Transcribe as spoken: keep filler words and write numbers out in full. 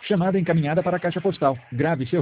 Chamada encaminhada para a caixa postal. Grave seu